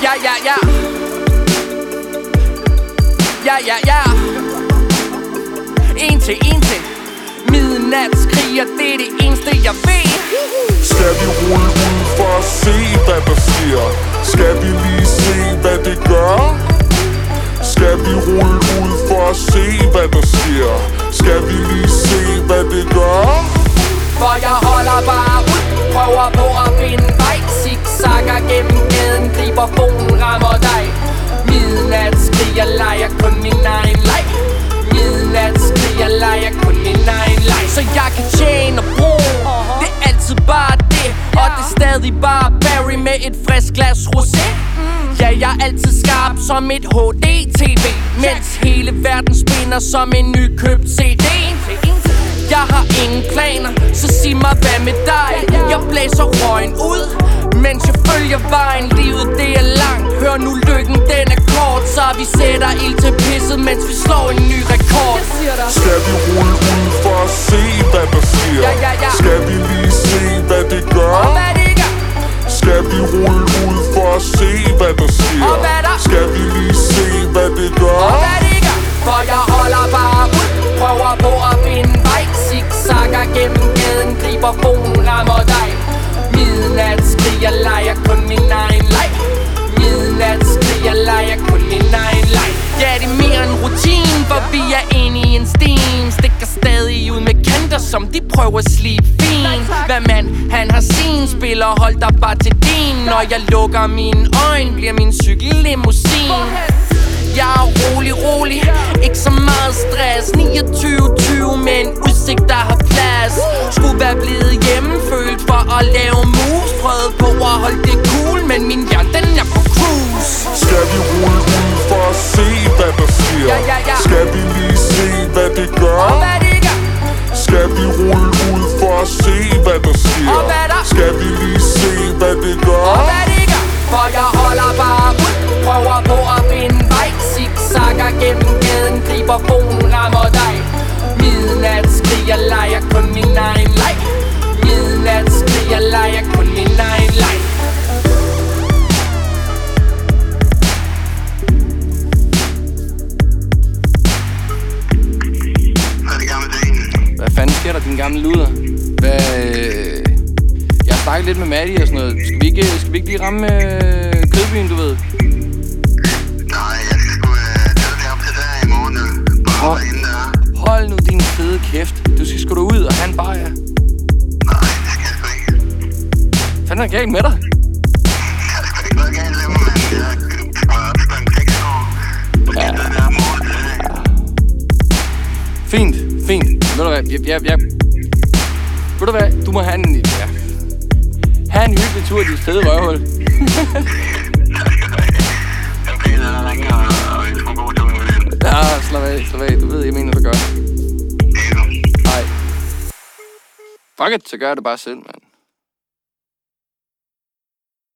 Ja, ja, ja. Ja, ja, ja. En til midnatskriger, det er det eneste jeg ved. Skal vi rulle ud for at se hvad der sker? Skal vi lige se hvad det gør? Skal vi rulle ud for at se hvad der sker? Skal vi lige se hvad det gør? For jeg holder bare ud, prøver på at finde vej. Zigzagger gennem gaden, griber fonen, rammer dig. Midnatskriger, leger kun min egen leg. Midnatskriger, leger kun min egen leg. Så jeg kan tjene og bruge, det er altid bare det. Og det er stadig bare Barry med et frisk glas rosé. Ja, jeg er altid skarp som et HD-TV, mens hele verden spinner som en nykøbt CD. Jeg har ingen planer, så sig mig hvad med dig. Jeg blæser røgen ud, mens jeg følger vejen. Livet det er langt, hør nu lykken den er kort. Så vi sætter ild til pisset, mens vi slår en ny rekord. Skal vi rulle ud for at se hvad der sker? Skal vi lige se hvad det gør? Skal vi rulle ud for at se hvad der sker? Skal vi lige se hvad det gør? For jeg holder bare ud, prøver på at finde vej. Zigzagger gennem gaden, griber fonen, rammer dig. Midnatskriger, leger kun min egen leg. Midnatskriger, leger kun min egen leg. Ja, det er mere en rutine, for vi er inde i en steam. Stikker stadig ud med kanter, som de prøver at slibe fint. Hvad mand, han har sin spiller, hold dig bare til din. Når jeg lukker mine øjne, bliver min cykel limousin. Jeg er rolig, ikke så meget stress. 29-20 med en udsigt der har plads. Skulle være blevet hjemmefølt for at lave moves. Prøvede på at holde det cool, men min hjerne den er på cruise. Skal vi rulle ud for at se hvad der sker? Skal vi lige se hvad det gør? Skal vi rulle ud for at se hvad der sker? Skal vi lige se hvad det gør? For jeg holder bare ud, prøver på at finde vej. Zigzagger gennem gaden, griber fonen, rammer dig. Midnatskriger, leger kun min egen leg. Midnatskriger, leger kun min egen leg. Hvad fanden sker der, din gamle luder? Jeg har snakket lidt med Maddie og sådan noget. Skal vi ikke lige ramme Kødbyen, du ved? Nej, jeg skal sgu op til der i morgen. Bare inde der. Hold nu din fede kæft. Du skal sgu da ud og have en bajer. Nej, det skal jeg sgu ikke. Fanden er galt med dig? Jeg har sgu ikke noget galt med mig, mand. Jeg skal bare op til en 6 år. Ja. Det der morgen til. Fint. Ved du hvad? Ved du hvad? Du må have en... Ja. Ha' en hyggelig tur i dit fede røvhul. Ja, slap af. Du ved, jeg mener, du gør. Hej. Fuck it, så gør jeg det bare selv, mand.